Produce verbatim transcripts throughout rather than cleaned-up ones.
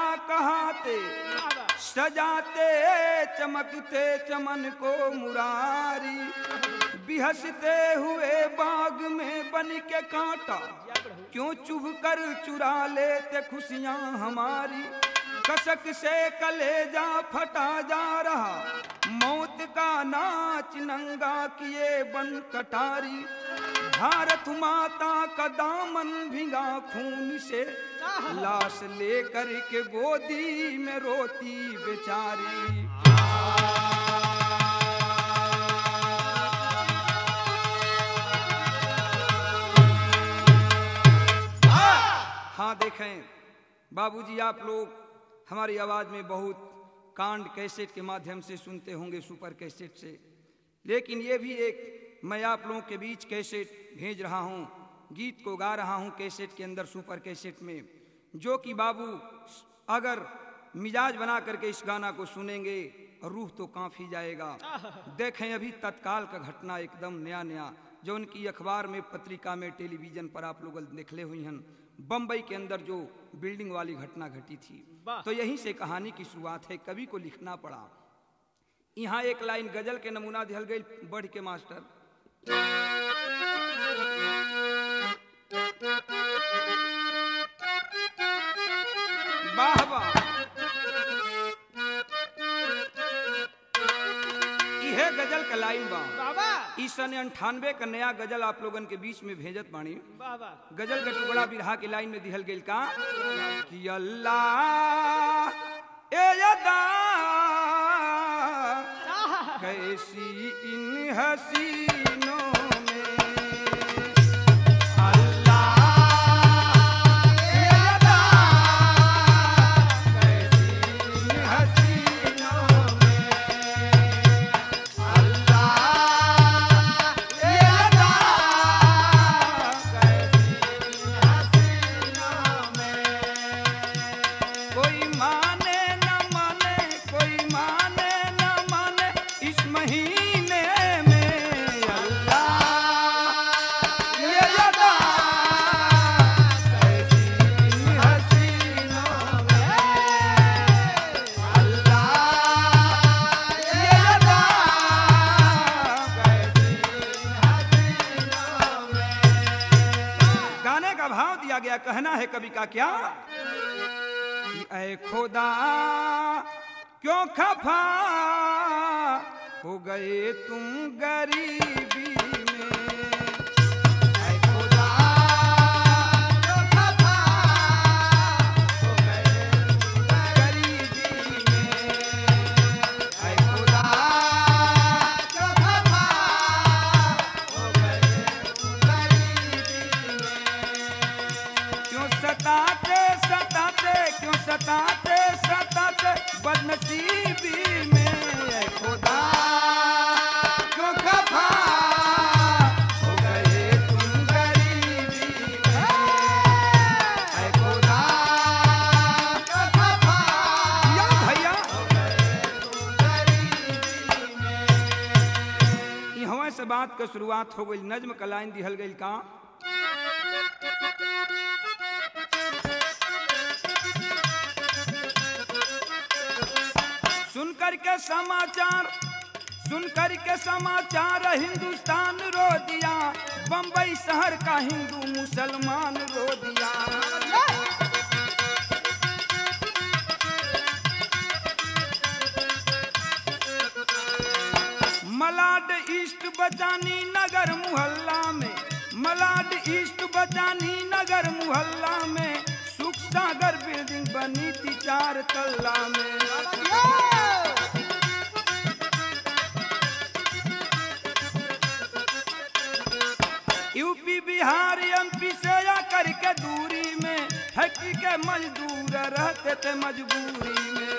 कहाते, सजाते चमकते चमन को मुरारी, बिहसते हुए बाग में बन के कांटा, क्यों चुभ कर चुरा लेते खुशियां हमारी। कसक से कलेजा फटा जा रहा, मौत का नाच नंगा किए बन कटारी। भारत माता का दामन भिंगा खून से, लाश लेकर के गोदी में रोती बेचारी। हाँ देखें बाबूजी, आप लोग हमारी आवाज में बहुत कांड कैसेट के माध्यम से सुनते होंगे, सुपर कैसेट से, लेकिन ये भी एक मैं आप लोगों के बीच कैसेट भेज रहा हूँ, गीत को गा रहा हूँ कैसेट के अंदर, सुपर कैसेट में, जो कि बाबू अगर मिजाज बना करके इस गाना को सुनेंगे रूह तो कांप ही जाएगा। देखें अभी तत्काल का घटना एकदम नया नया, जो उनकी अखबार में, पत्रिका में, टेलीविजन पर आप लोग देखले हुई हैं, बम्बई के अंदर जो बिल्डिंग वाली घटना घटी थी। तो यहीं से कहानी की शुरुआत है, कवि को लिखना पड़ा। यहाँ एक लाइन गजल के नमूना दिहल गई, बढ़ के मास्टर। वाह वाह, यह गजल का लाइन बा। इस सन अंठानवे का नया गजल आप लोगन के बीच में भेजत बाणी। गजल का टुकड़ा बिरहा की लाइन में दिहल गई का कि अल्लाह ए यदा कैसी इन हसीनों में, अल्लाह ए यदा कैसी इन हसीनों में, अल्लाह ए यदा कैसी इन हसीनों में। कोई माने न माने, कोई माने न माने इस महीने में, अल्लाह ये यदा कैसी इन हसीनों में, अल्लाह ये यदा कैसी इन हसीनों में। गाने का भाव दिया गया, कहना है कवि का क्या कि ऐ खुदा क्यों खफा हो गए तुम गरीबी में, ऐ खुदा क्यों खफा हो गए तुम गरीबी में, ऐ खुदा क्यों खफा हो गए तुम गरीबी में। क्यों सताते सताते, क्यों सताते सताते बदनसीबी में, ऐ खुदा क्यों खफा हो गए तुम गरीबी में, ऐ खुदा क्यों खफा या भैया हो गए तुम गरीबी में। यहाँ से बात का शुरुआत हो गई, नज्म का लाइन दिहल गई का सुनकर के समाचार, सुनकर के समाचार हिंदुस्तान रो दिया, बंबई शहर का हिंदू मुसलमान रो दिया। मलाड ईस्ट बचानी नगर मुहल्ला में, मलाड ईस्ट बचानी नगर मुहल्ला में, सुख सागर बिल्डिंग बनी थी चार तल्ला में। यूपी बिहार एमपी से आकर के दूरी में, फैक्ट्री के मजदूर रहते थे मजबूरी में।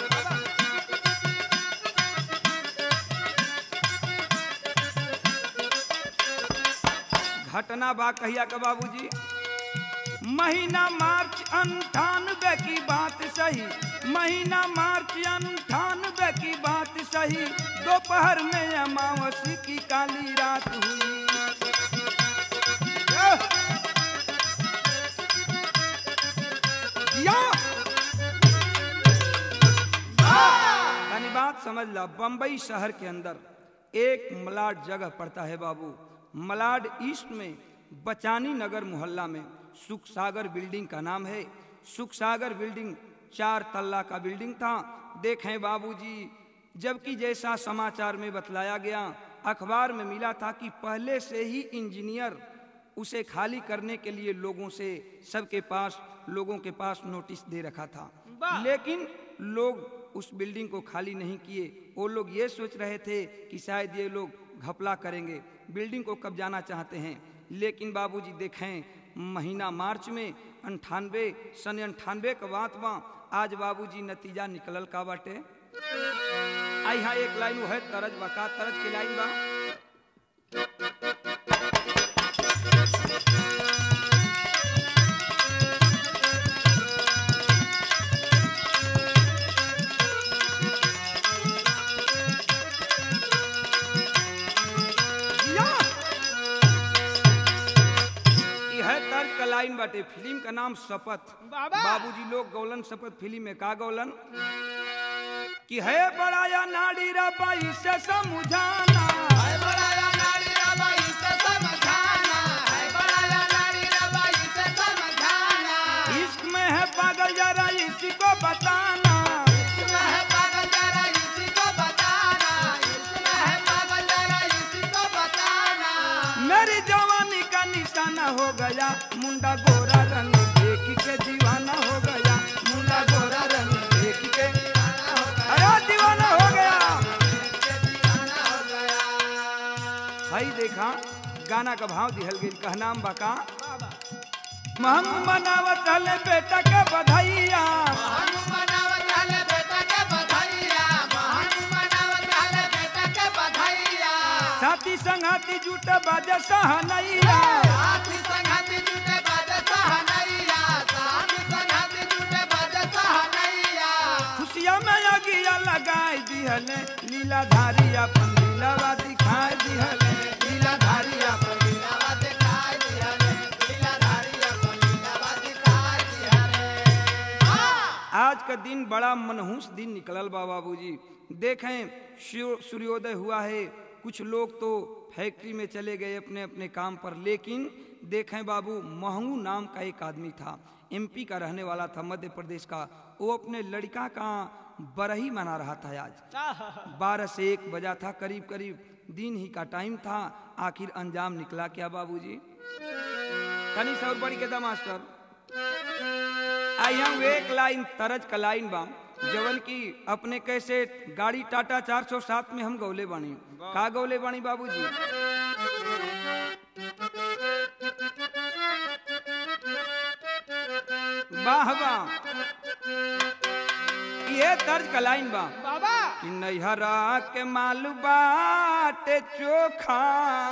घटना बा कहिया का बाबूजी, महीना मार्च अंठानवे की बात सही, महीना मार्च अंठानवे की बात सही, दोपहर में अमावस्या की काली रात हुई। बात समझ ला, बंबई शहर के अंदर एक मलाड जगह पड़ता है बाबू। मलाड ईस्ट में बचानी नगर मोहल्ला में सुख सागर बिल्डिंग का नाम है। सुख सागर बिल्डिंग चार तल्ला का बिल्डिंग था। देखें बाबूजी, जबकि जैसा समाचार में बतलाया गया, अखबार में मिला था कि पहले से ही इंजीनियर उसे खाली करने के लिए लोगों से सबके पास लोगों के पास नोटिस दे रखा था, लेकिन लोग उस बिल्डिंग को खाली नहीं किए। वो लोग ये सोच रहे थे कि शायद ये लोग घपला करेंगे, बिल्डिंग को कब्जाना चाहते हैं। लेकिन बाबूजी देखें, महीना मार्च में अंठानवे सन अंठानवे का बात बा। आज बाबूजी नतीजा निकलल का बाटे। आई यहाँ एक लाइन है तरज बका, तरज की लाइन बा। लाइन बाटे, फिल्म का नाम शपथ। बाबूजी लोग गौलन शपथ फिल्म में का गौलन कि है बड़ा या नाड़ी रबाई से समझाना, है बड़ा या नाड़ी रबाई से समझाना, है बड़ा या नाड़ी रबाई से समझाना। इश्क में है पागल जरा इसी को बताना, इश्क में है पागल जरा इसी को बताना, इश्क में है पागल जरा इसी को बताना। मेरी जवानी का निशाना हो गया, मुंडा गोरा रंग देख के दीवाना हो गया, मुंडा गोरा रंग देख के अरे दीवाना हो गया। भाई देखा गाना का भाव दिहल गई, कहनाम बका महंग मनावत हले बेटा के बधाइया, महंग मनावत हले बेटा के बधाइया, महंग मनावत हले बेटा के बधाइया। साथी संगाती जुटे बाजे सहनैया, साथी संगाती जुटे बाजे सहनैया, साथी संगाती जुटे बाजे सहनैया। खुशियां में अगिया लगाई दिहले, लीला धारी अपन लीलावा दिखाई दिहले, लीला धारी अपन लीलावा दिखाई दिहले, लीला धारी अपन लीलावा दिखाई दिहले। आज का दिन बड़ा मनहूस दिन निकलल बा बाबूजी। देखें सूर्योदय हुआ है, कुछ लोग तो फैक्ट्री में चले गए अपने अपने काम पर, लेकिन देखें बाबू महंगू नाम का एक आदमी था, एमपी का रहने वाला था, मध्य प्रदेश का। वो अपने लड़का का बरही मना रहा था। आज बारह से एक बजा था, करीब करीब दिन ही का टाइम था। आखिर अंजाम निकला क्या बाबूजी? तनी सौ बड़ी के दा मास्टर आई हम एक लाइन तरज का लाइन बा, जवन की अपने कैसे गाड़ी टाटा चार सौ सात में हम गौले बानी। का गौले बानी बाबूजी? वाह वाह, ये तर्ज का लाइन बा बाबा कि नैहरा के माल बाटे चोखा,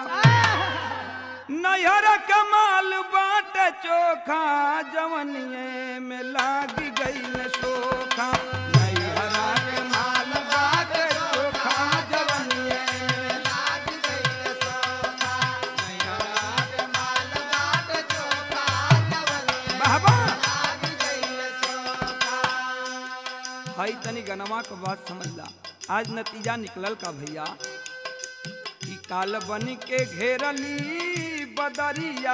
नैहरा के माल बाटे चोखा, जवनिये में लाग गई न सोखा। नैहरा के माल बाटे चोखा, जवनिये में लाग गई न सोखा, नैहरा के माल बाटे चोखा, जवनिये बाबा लाग गई न सोखा। हाई तनी गनमा का बात समझ ला। आज नतीजा निकलल का भैया कि काल बनी के घेरली बदरिया,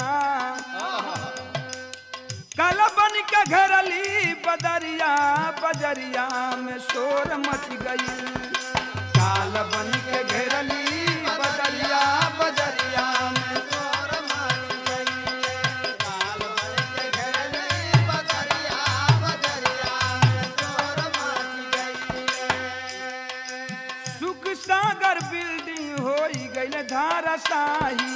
काल बन के घेरली बदरिया, बजरिया में शोर मच गई। काल बन के घेरली बदरिया, बजरिया में शोर मच गई। काल बन के घेरली बदरिया, बजरिया में शोर मच गई। सुख सागर बिल्डिंग होई गई धाराशाही,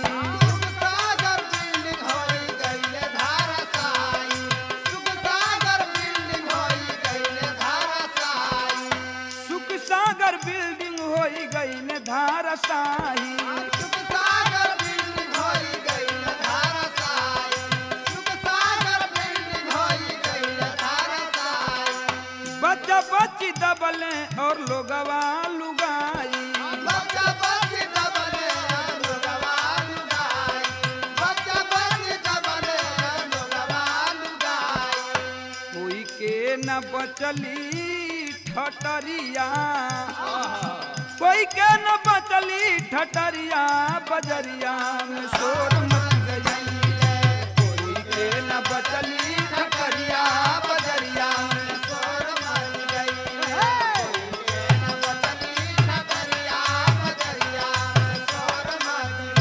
बिल्डिंग होई गई न धाराशाही, सुख सागर बिल्डिंग होई गई न धाराशाही, सुख सागर बिल्डिंग होई गई न धाराशाही। बच्चा बच्ची दबले और लोगवा लुगाई, बच्चा बच्ची दबले और लोगवा लुगाई, बच्चा बच्ची दबले और लोगवा लुगाई। कोई के न बचली ठटरिया कोई के न बचली ठटरिया बजरिया में शोर मच गई कोई के न बचली ठटरिया बजरिया में शोर मच गई कोई के न बचली ठटरिया बजरिया में शोर मच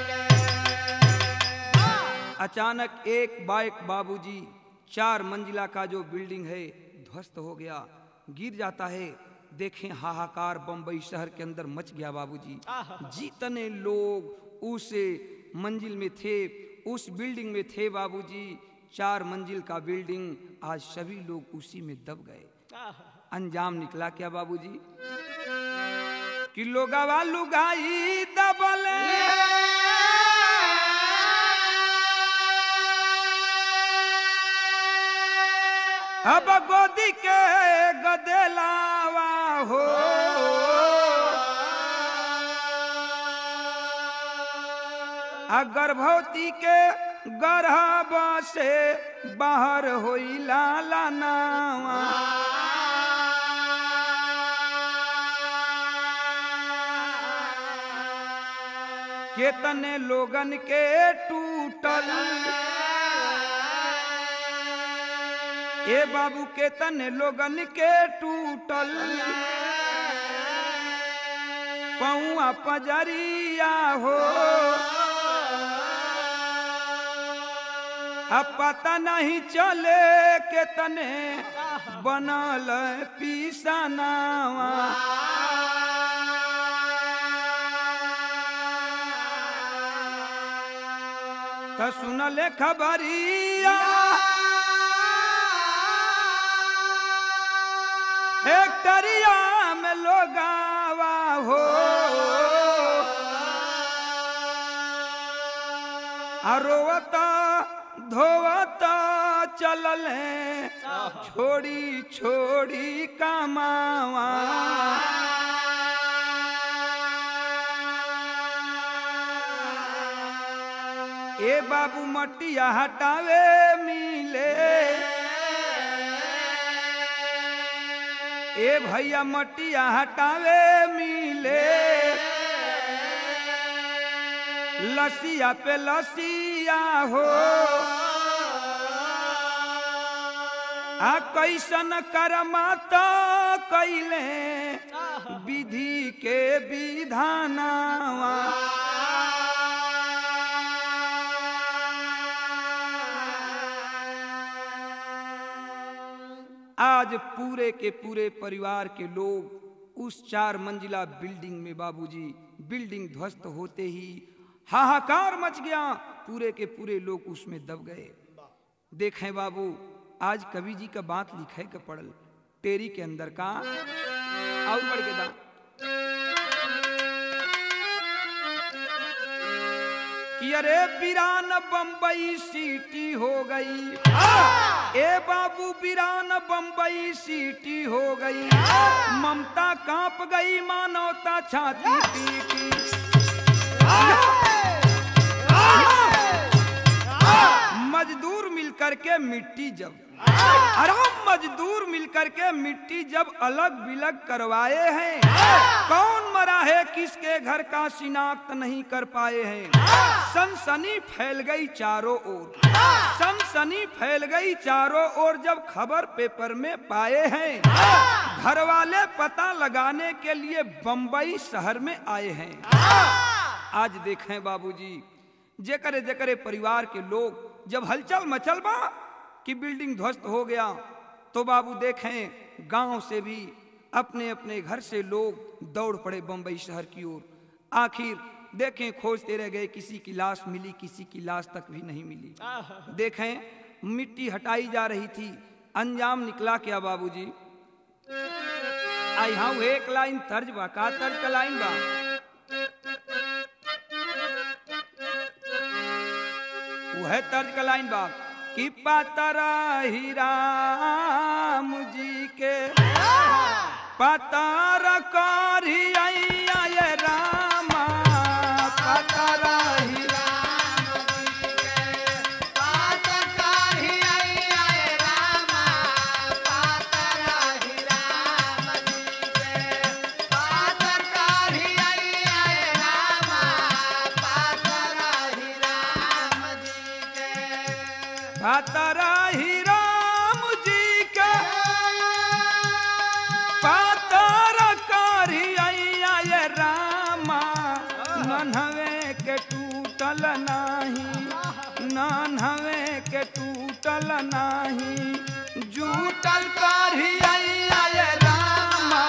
गई। अचानक एक बाइक बाबूजी चार मंजिला का जो बिल्डिंग है ध्वस्त हो गया, गिर जाता है। देखें हाहाकार बंबई शहर के अंदर मच गया बाबूजी। जितने लोग उस मंजिल में थे, उस बिल्डिंग में थे बाबूजी, चार मंजिल का बिल्डिंग, आज सभी लोग उसी में दब गए। अंजाम निकला क्या बाबूजी कि लोगवा लुगाई दबले अब गोदी के गदेलावा हो गर्भवती के गर्भ से बाहर होई लाला नावा केतने लोगन के टूटल ए बाबू के तने लोगन के टूटल पौआ पजरिया हो अब पता नहीं चले के तने बनल पीसनावा तो सुनले खबरिया हेक्टरिया में लोगावा हो रोवता धोवता चलले छोड़ी छोड़ी कमावा ए बाबू मटिया हटावे मिले ए भैया मटिया हटावे मिले लसिया पे लसिया हो आ कैसन करमाता कैले विधि के विधानावा आज पूरे के पूरे परिवार के लोग उस चार मंजिला बिल्डिंग में बाबूजी, बिल्डिंग ध्वस्त होते ही हाहाकार मच गया, पूरे के पूरे लोग उसमें दब गए। देखें बाबू, आज कवि जी का बात लिखे के पड़ल टेरी के अंदर का और बढ़ के दा कि अरे बिरान बम्बई सिटी हो गई, ए बाबू बिरान बम्बई सिटी हो गई, ममता कांप गई मानवता छाती पीटी। मजदूर मिलकर के मिट्टी जब अरे मजदूर मिलकर के मिट्टी जब अलग बिलग करवाए हैं, कौन मरा है किसके घर का शिनाख्त नहीं कर पाए हैं। सनसनी फैल गई चारों ओर, सनसनी फैल गई चारों ओर जब खबर पेपर में पाए हैं, घर वाले पता लगाने के लिए बंबई शहर में आए हैं। आज देखें बाबूजी, जेकरे जेकरे परिवार के लोग जब हलचल मचल बा कि बिल्डिंग ध्वस्त हो गया, तो बाबू देखें गांव से भी अपने अपने घर से लोग दौड़ पड़े बंबई शहर की ओर। आखिर देखें खोजते रह गए, किसी की लाश मिली, किसी की लाश तक भी नहीं मिली। देखें मिट्टी हटाई जा रही थी, अंजाम निकला क्या बाबूजी। आई हाँ एक लाइन तर्ज बा, का तर्ज का लाइन बा, वह तर्ज का लाइन बा कि पातरा ही राम जी के पातरा कारी आइया ये रामा, पातरा ही राम जी के पातरा ही आइया ये रामा, पातरा ही राम नान्हवे के टूटल नाही, नान्हवे के टूटल नाही, जूटल काढ़िया ये रामा।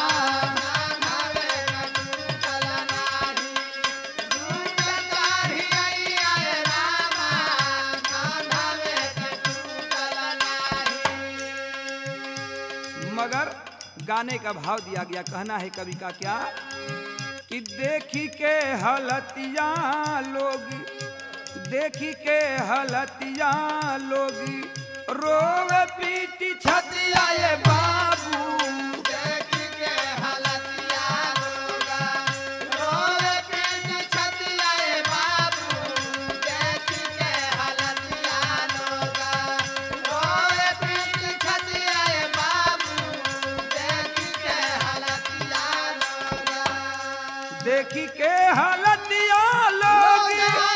मगर गाने का भाव दिया गया, कहना है कवि का क्या कि देखी के हलतिया लोग, देखी के हलतिया लोग रोवे पीटी छतिया ये बाबू। देखी के हलतिया लोग रोवे पीटी छतिया ये बाबू। देखी के हलतिया लोग रोवे पीटी छतिया ये बाबू। देखी के हलतिया लोग देखी के हलतिया लोग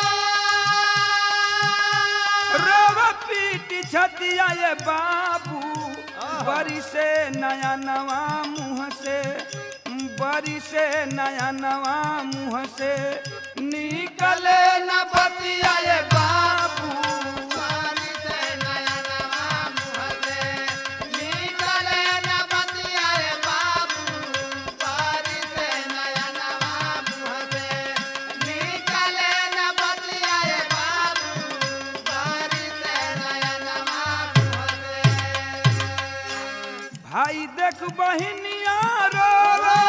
रोवे पीटी छतिया ये बाबू। बरी से नया नवा मुँह से, बरी से नया नवा मुँह से निकले न बतिया ये बाबू। बारी से नया नवा मुँह से निकले न बतिया ये बाबू। बारी से नया नवा मुँह से निकले न बतिया ये बाबू। बारी से नया नवा मुँह से। भाई देख बहिनिया रोवे,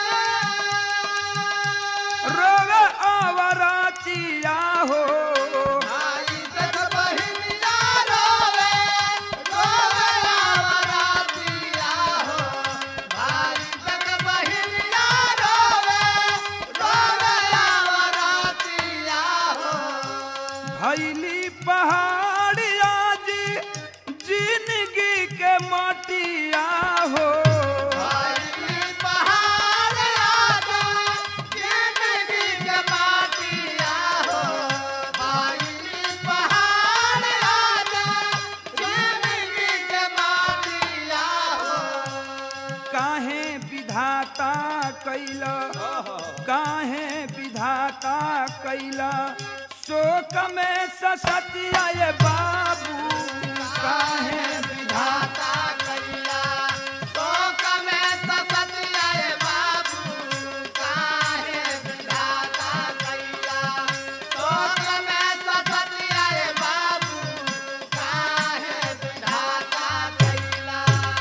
रोवे आवरातिया हो। भाई देख बहिनिया रोवे, रोवे आवरातिया हो। भाई देख बहिनिया रोवे, रोवे आवरातिया हो। भैली पहाड़िया जी जिंदगी के माटिया हो। भाई पहाड़ आजा जिंदगी के माटिया हो। भाई पहाड़ आजा जिंदगी के माटिया हो। काहे विधाता कैला, काहे विधाता कैला शोक में ससतिया ये बाबू। काहे विधाता विधाता कैला शोक में ससतिया ये बाबू। काहे विधाता कैला शोक में ससतिया ये बाबू। काहे विधाता कैला।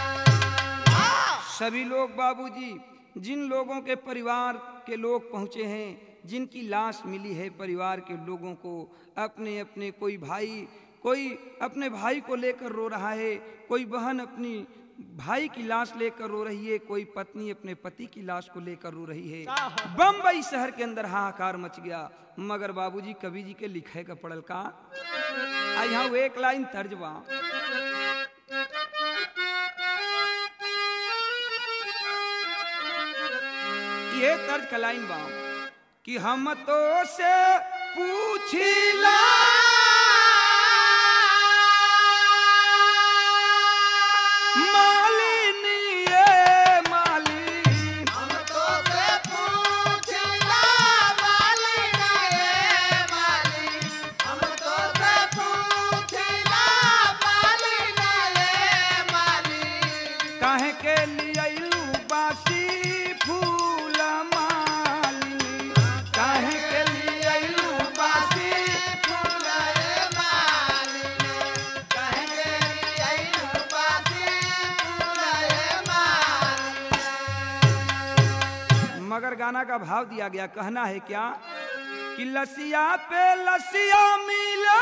सभी लोग बाबूजी, जिन लोगों के परिवार के लोग पहुंचे हैं, जिनकी लाश मिली है परिवार के लोगों को, अपने अपने कोई भाई, कोई अपने भाई को लेकर रो रहा है, कोई बहन अपनी भाई की लाश लेकर रो रही है, कोई पत्नी अपने पति की लाश को लेकर रो रही है। बम्बई शहर के अंदर हाहाकार मच गया। मगर बाबूजी कवि जी के लिखे का पड़ल का आ यहाँ वो एक लाइन तर्जबा। ये तर्ज का लाइन बा कि हम तो से पूछिला मालिनी ये मालिन। हम तो से पूछिला मालिन ये मालिन। हम तो से पूछिला मालिन ये मालिन। काहे के लिए बासी फूल मालिनी, काहे के लिए बासी फूल ये मालिन। कहे के लिए बासी फूल ये मालिन। मगर गाना का भाव दिया गया, कहना है क्या कि लसिया पे लसिया मिला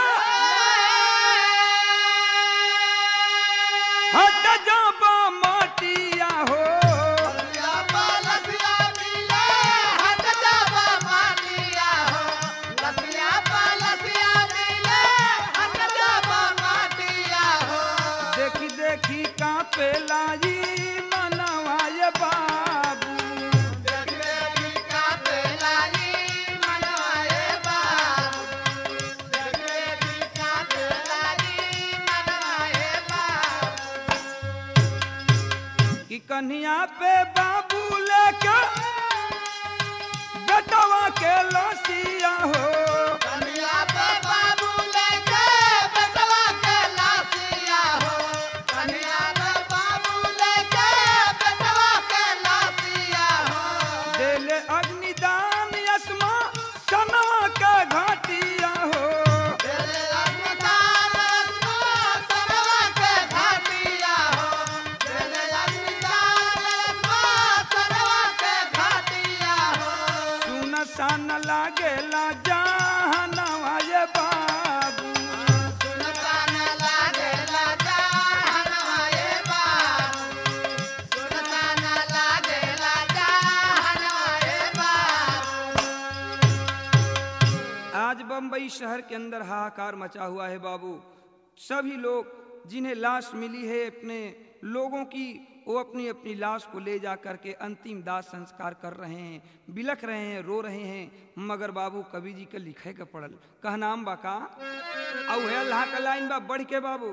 हट जाबा माटिया हो। लसिया पा लसिया मिले हट जाबा माटिया हो। लसिया पा लसिया मिले हट जाबा माटिया हो। देखी देखी कांपे लाई मनवा ये बाबू। देख देखी कांपे लाई मनवा ये बाबू। देख देखी कांपे लाई मनवा ये बाबू। कि कन्हिया पे बाबू लेके बेटवा के लसिया हो कन्या पे बाबू लेके बेटवा के लासिया हो कन्या पे बाबू लेके बेटवा के लासिया हो देले अग्निदान यसमा सनवा के घाटिया हो तेरे अग्निदान रत्ना सरवा के घाटिया हो तेरे अग्निदान रत्ना सरवा के घाटिया हो सुन सन लागेला जहनवा ये बाबू सुनसान लागेला जहनवा ये बाबू सुनसान लागेला जहनवा ये बाबू आज बम्बई शहर के अंदर हाहाकार मचा हुआ है बाबू। सभी लोग जिन्हें लाश मिली है अपने लोगों की, वो अपनी अपनी लाश को ले जा करके अंतिम दाह संस्कार कर रहे हैं, बिलख रहे हैं, रो रहे हैं। मगर बाबू कवि जी के लिखे के पड़ल कह नाम बा का औ है अल्लाह का लाइन बा बढ़ के बाबू।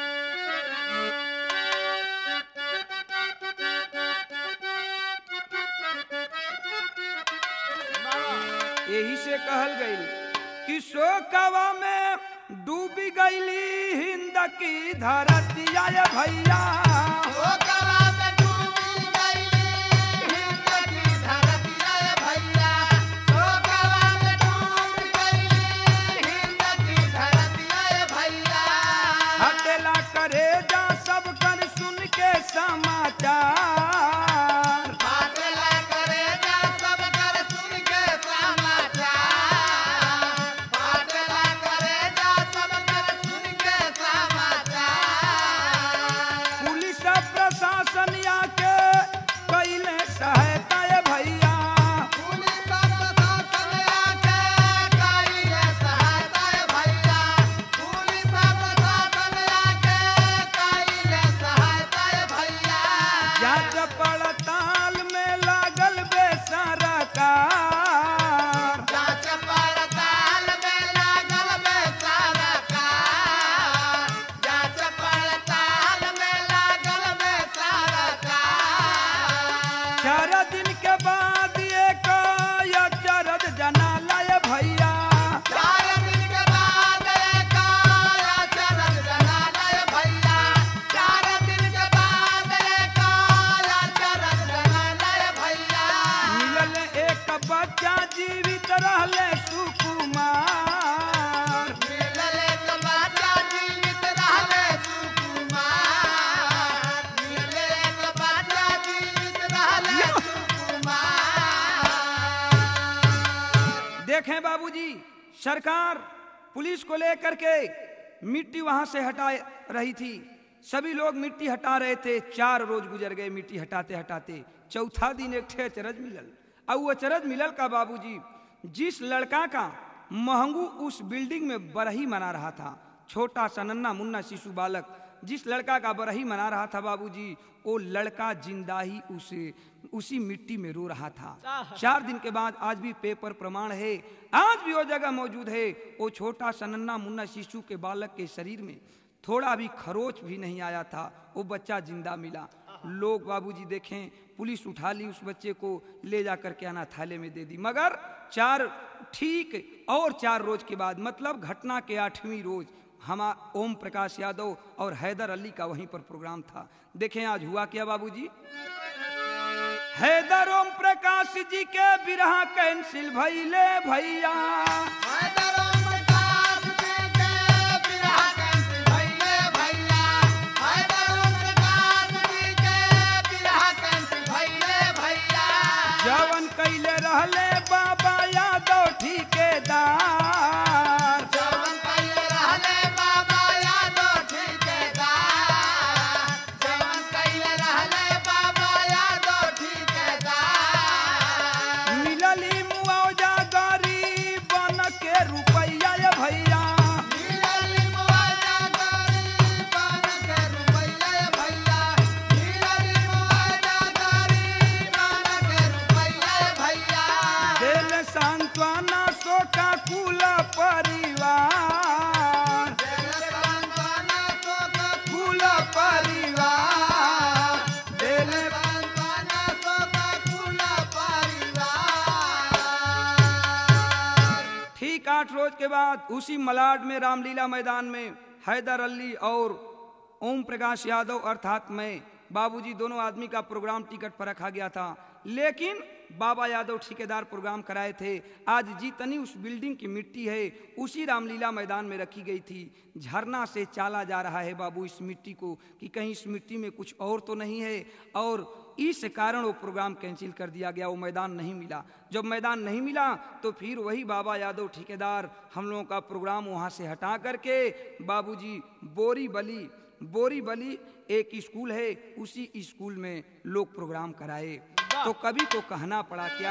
यही से कहल गई कि शोकवा में डूबी गईली हिंद की धरतिया ये भैया ओ कवा में डूबी गईली हिंद की धरतिया ये भैया ओ कवा में डूबी गईली हिंद की धरतिया ये भैया हटेला करे जा सब कर सुन के समाचार फाटला करे जा सब कर सुन के समाचार फाटला करे जा सब कर सुन के समाचार पुलिस प्रशासन आके कैले सहायता ये भैया पुलिस प्रशासन आके कइले सहायता ये भैया पुलिस प्रशासन आके कइले सहायता ये भैया जांच पड़ताल में लागल बेसरकार जांच पड़ताल में लागल बेसरकार जांच पड़ताल में लागल बेसरकार चार दिन के बाद एक अचरज जनाला ये भैया चार दिन के बाद एक अचरज जनाला ये भैया चार दिन के बाद एक अचरज जनाला ये भैया मिलल एक बच्चा जीवित रहले सुकुमार मिलल एक बच्चा जीवित रहले सुकुमार मिलल एक बच्चा जीवित रहले सुकुमार देखें बाबूजी, सरकार पुलिस को लेकर के मिट्टी वहां से हटा रही थी। सभी लोग मिट्टी हटा रहे थे। चार रोज गुजर गए मिट्टी हटाते हटाते। चौथा दिन एक ठे अचरज मिलल। अब वो अचरज मिलल का बाबूजी, जिस लड़का का महंगू उस बिल्डिंग में बरही मना रहा था, छोटा सा नन्ना मुन्ना शिशु बालक जिस लड़का का बरही मना रहा था बाबूजी, वो लड़का जिंदा ही उसे उसी मिट्टी में रो रहा था। चार दिन के बाद आज भी पेपर प्रमाण है, आज भी वो जगह मौजूद है। वो छोटा सा नन्ना मुन्ना शिशु के बालक के शरीर में थोड़ा भी खरोच भी नहीं आया था। वो बच्चा जिंदा मिला। लोग बाबूजी देखें, पुलिस उठा ली उस बच्चे को, ले जा करके अनाथालय में दे दी। मगर चार ठीक और चार रोज के बाद, मतलब घटना के आठवीं रोज, हम ओम प्रकाश यादव और हैदर अली का वहीं पर प्रोग्राम था। देखें आज हुआ क्या बाबूजी। हैदर ओम प्रकाश जी के बिरहा कैंसिल भइले भैया, हैदर ओम प्रकाश जी के बिरहा कैंसिल भइले भैया हैदर ओम प्रकाश जी के बिरहा कैंसिल भइले भैया जवन कैले रहले बाबा यादव ठेकेदार, जवन कइले रहले बाबा यादव ठेकेदार जवन कइले रहले बाबा यादव ठेकेदार मिलली मुआवजा गरीबन के रुपया ये भैया, मिलली मुआवजा गरीबन के रुपया ये भैया मिलली मुआवजा गरीबन के रुपया ये भैया आठ रोज के बाद उसी मलाड में रामलीला मैदान में हैदर अली और ओम प्रकाश यादव अर्थात मैं, बाबूजी दोनों आदमी का प्रोग्राम टिकट पर रखा गया था। लेकिन बाबा यादव ठेकेदार प्रोग्राम कराए थे। आज जितनी उस बिल्डिंग की मिट्टी है उसी रामलीला मैदान में रखी गई थी। झरना से चाला जा रहा है बाबू इस मिट्टी को कि कहीं इस मिट्टी में कुछ और तो नहीं है, और इस कारण वो प्रोग्राम कैंसिल कर दिया गया। वो मैदान नहीं मिला। जब मैदान नहीं मिला तो फिर वही बाबा यादव ठेकेदार हम लोगों का प्रोग्राम वहाँ से हटा करके बाबूजी बोरी बली बोरी बली एक स्कूल है, उसी स्कूल में लोग प्रोग्राम कराए। तो कवि को कहना पड़ा क्या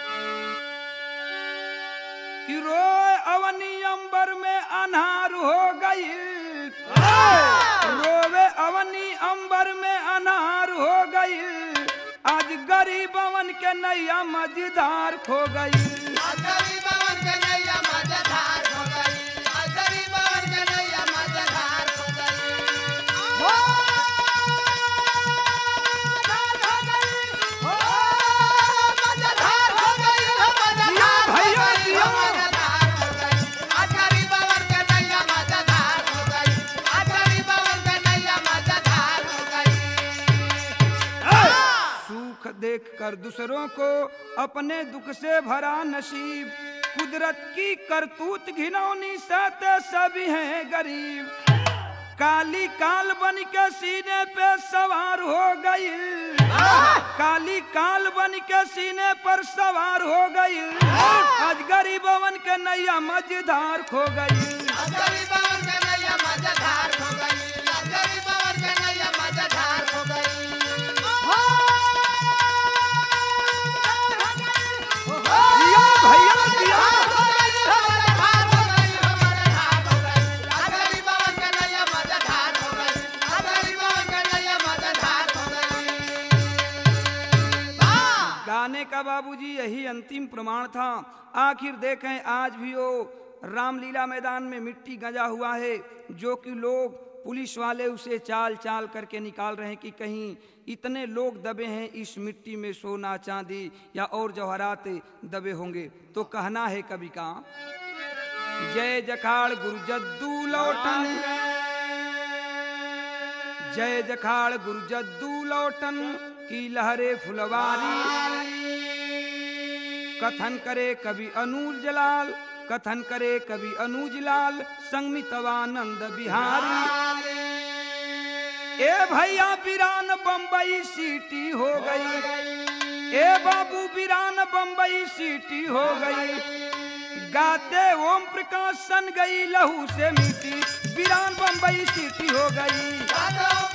कि रोए अवनी अंबर में अनहार हो गई, रोवे अवनी अंबर में अनहार हो गई, आज गरीबवन के नैया मझधार खो गई। देख कर दूसरों को अपने दुख से भरा नसीब, कुदरत की करतूत घिनौनी सहते सभी हैं गरीब, काली काल बन के सीने पे सवार हो गई, काली काल बन के सीने पर सवार हो गई, आज गरीबवन के नैया मझधार खो गई। गाने का बाबूजी यही अंतिम प्रमाण था। आखिर देखें आज भी वो रामलीला मैदान में मिट्टी गंजा हुआ है, जो कि लोग पुलिस वाले उसे चाल चाल करके निकाल रहे हैं कि कहीं इतने लोग दबे हैं इस मिट्टी में सोना चांदी या और जवाहरात दबे होंगे। तो कहना है कवि का, जय जखाड़ गुरु जद्दू लौटन, जय जखाड़ गुरु जद्दू लौटन की लहरे फुलवारी, कथन करे कवि अनुज जलाल, कथन करे कवि अनुज लाल, संगमितवानंद बिहारी। ए भैया बिरान बम्बई सीटी हो गई, ए बाबू बिरान बम्बई सीटी हो गई, गाते ओम प्रकाश सन गई लहू से मिट्टी, बिरान बम्बई सीटी हो गई।